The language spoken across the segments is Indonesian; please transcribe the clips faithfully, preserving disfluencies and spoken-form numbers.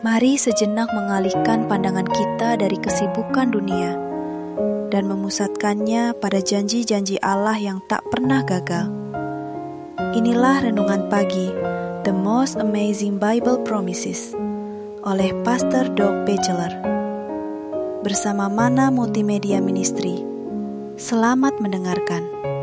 Mari sejenak mengalihkan pandangan kita dari kesibukan dunia dan memusatkannya pada janji-janji Allah yang tak pernah gagal. Inilah Renungan Pagi, The Most Amazing Bible Promises, oleh Pastor Doug Batchelor, bersama Mana Multimedia Ministry. Selamat mendengarkan.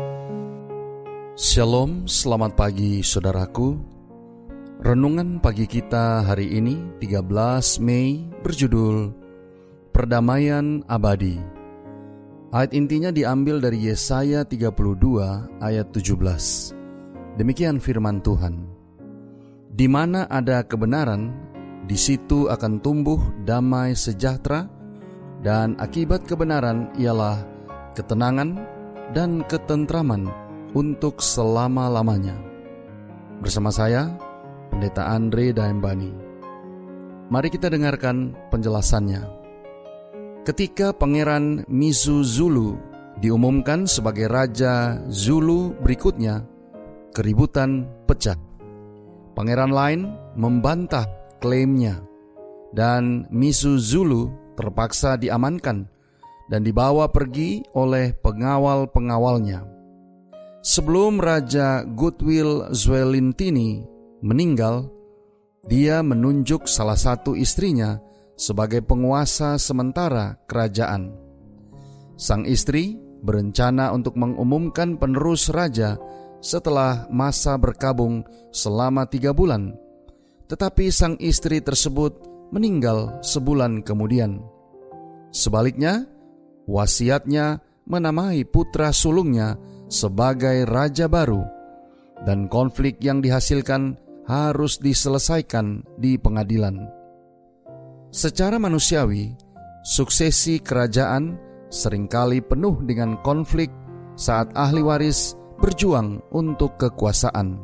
Shalom, selamat pagi saudaraku. Renungan pagi kita hari ini tiga belas Mei berjudul Perdamaian Abadi. Ayat intinya diambil dari Yesaya tiga puluh dua ayat tujuh belas. Demikian firman Tuhan. Di mana ada kebenaran, di situ akan tumbuh damai sejahtera, dan akibat kebenaran ialah ketenangan dan ketentraman untuk selama-lamanya. Bersama saya, Pendeta Andre Daembani. Mari kita dengarkan penjelasannya. Ketika Pangeran Mizu Zulu diumumkan sebagai Raja Zulu berikutnya, keributan pecah. Pangeran lain membantah klaimnya, dan Mizu Zulu terpaksa diamankan dan dibawa pergi oleh pengawal-pengawalnya. Sebelum Raja Goodwill Zwelithini meninggal, dia menunjuk salah satu istrinya sebagai penguasa sementara kerajaan. Sang istri berencana untuk mengumumkan penerus raja setelah masa berkabung selama tiga bulan. Tetapi sang istri tersebut meninggal sebulan kemudian. Sebaliknya, wasiatnya menamai putra sulungnya sebagai raja baru, dan konflik yang dihasilkan harus diselesaikan di pengadilan. Secara manusiawi, suksesi kerajaan seringkali penuh dengan konflik saat ahli waris berjuang untuk kekuasaan.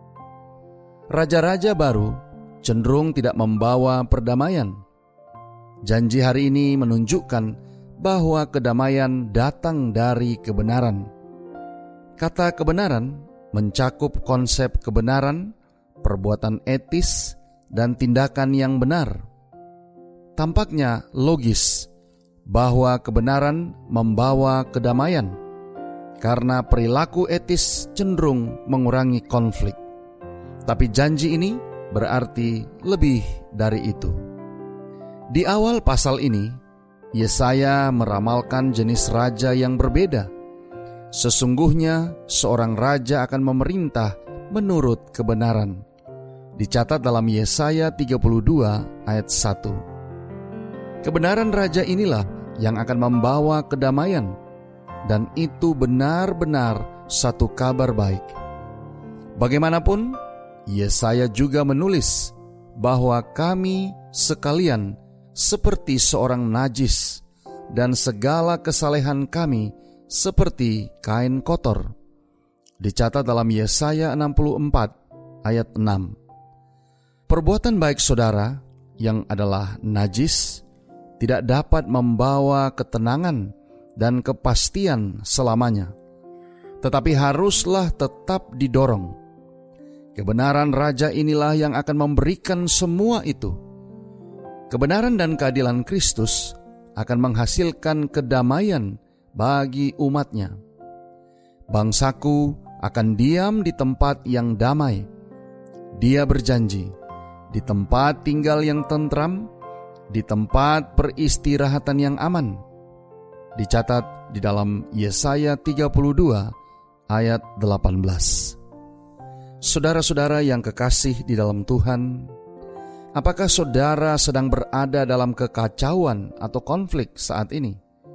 Raja-raja baru cenderung tidak membawa perdamaian. Janji hari ini menunjukkan bahwa kedamaian datang dari kebenaran. Kata kebenaran mencakup konsep kebenaran, perbuatan etis, dan tindakan yang benar. Tampaknya logis bahwa kebenaran membawa kedamaian, karena perilaku etis cenderung mengurangi konflik. Tapi janji ini berarti lebih dari itu. Di awal pasal ini, Yesaya meramalkan jenis raja yang berbeda. Sesungguhnya seorang raja akan memerintah menurut kebenaran. Dicatat dalam Yesaya tiga puluh dua ayat satu. Kebenaran raja inilah yang akan membawa kedamaian, dan itu benar-benar satu kabar baik. Bagaimanapun, Yesaya juga menulis bahwa kami sekalian seperti seorang najis, dan segala kesalehan kami seperti kain kotor. Dicatat dalam Yesaya enam puluh empat ayat enam. Perbuatan baik saudara yang adalah najis tidak dapat membawa ketenangan dan kepastian selamanya, tetapi haruslah tetap didorong. Kebenaran raja inilah yang akan memberikan semua itu. Kebenaran dan keadilan Kristus akan menghasilkan kedamaian bagi umatnya. Bangsaku akan diam di tempat yang damai. Dia berjanji, di tempat tinggal yang tentram, di tempat peristirahatan yang aman. Dicatat di dalam Yesaya tiga puluh dua ayat delapan belas. Saudara-saudara yang kekasih di dalam Tuhan, apakah saudara sedang berada dalam kekacauan atau konflik saat ini?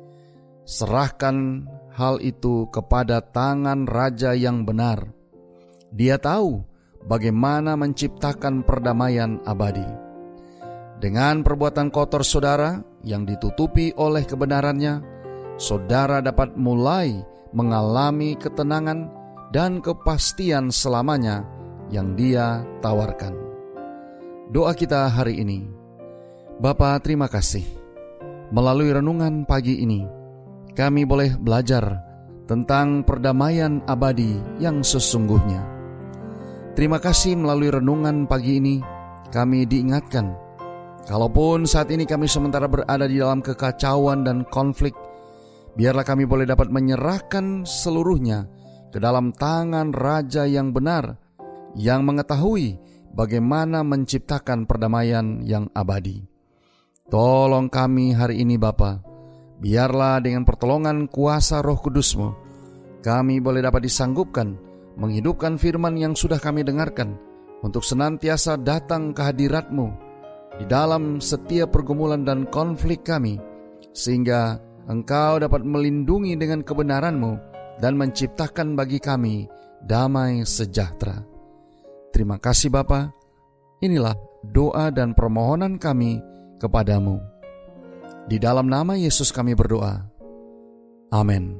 Serahkan hal itu kepada tangan Raja yang benar. Dia tahu bagaimana menciptakan perdamaian abadi. Dengan perbuatan kotor saudara yang ditutupi oleh kebenarannya, saudara dapat mulai mengalami ketenangan dan kepastian selamanya yang Dia tawarkan. Doa kita hari ini. Bapa, terima kasih. Melalui renungan pagi ini, kami boleh belajar tentang perdamaian abadi yang sesungguhnya. Terima kasih melalui renungan pagi ini kami diingatkan Kalaupun saat ini kami sementara berada di dalam kekacauan dan konflik, biarlah kami boleh dapat menyerahkan seluruhnya ke dalam tangan Raja yang benar, yang mengetahui bagaimana menciptakan perdamaian yang abadi. Tolong kami hari ini Bapa, biarlah dengan pertolongan kuasa Roh Kudus-Mu, kami boleh dapat disanggupkan menghidupkan firman yang sudah kami dengarkan, untuk senantiasa datang ke hadirat-Mu di dalam setiap pergumulan dan konflik kami, sehingga Engkau dapat melindungi dengan kebenaran-Mu dan menciptakan bagi kami damai sejahtera. Terima kasih Bapa. Inilah doa dan permohonan kami kepadamu. Di dalam nama Yesus kami berdoa. Amin.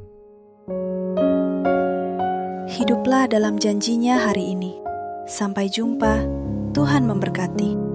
Hiduplah dalam janjinya hari ini. Sampai jumpa. Tuhan memberkati.